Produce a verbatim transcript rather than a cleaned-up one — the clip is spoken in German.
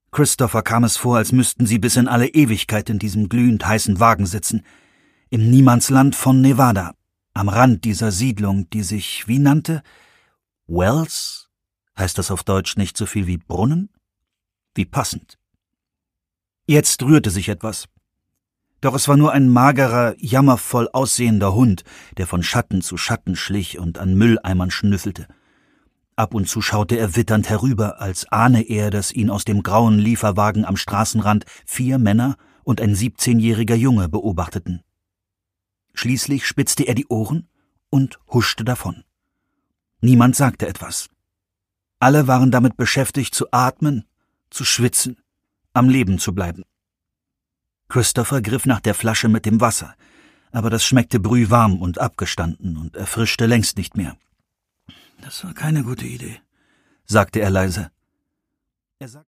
Christopher kam es vor, als müssten sie bis in alle Ewigkeit in diesem glühend heißen Wagen sitzen, im Niemandsland von Nevada, am Rand dieser Siedlung, die sich wie nannte? Wells? Heißt das auf Deutsch nicht so viel wie Brunnen? Wie passend. Jetzt rührte sich etwas. Doch es war nur ein magerer, jammervoll aussehender Hund, der von Schatten zu Schatten schlich und an Mülleimern schnüffelte. Ab und zu schaute er witternd herüber, als ahne er, dass ihn aus dem grauen Lieferwagen am Straßenrand vier Männer und ein siebzehnjähriger Junge beobachteten. Schließlich spitzte er die Ohren und huschte davon. Niemand sagte etwas. Alle waren damit beschäftigt, zu atmen, zu schwitzen, am Leben zu bleiben. Christopher griff nach der Flasche mit dem Wasser, aber das schmeckte brühwarm und abgestanden und erfrischte längst nicht mehr. »Das war keine gute Idee«, sagte er leise. Er sagte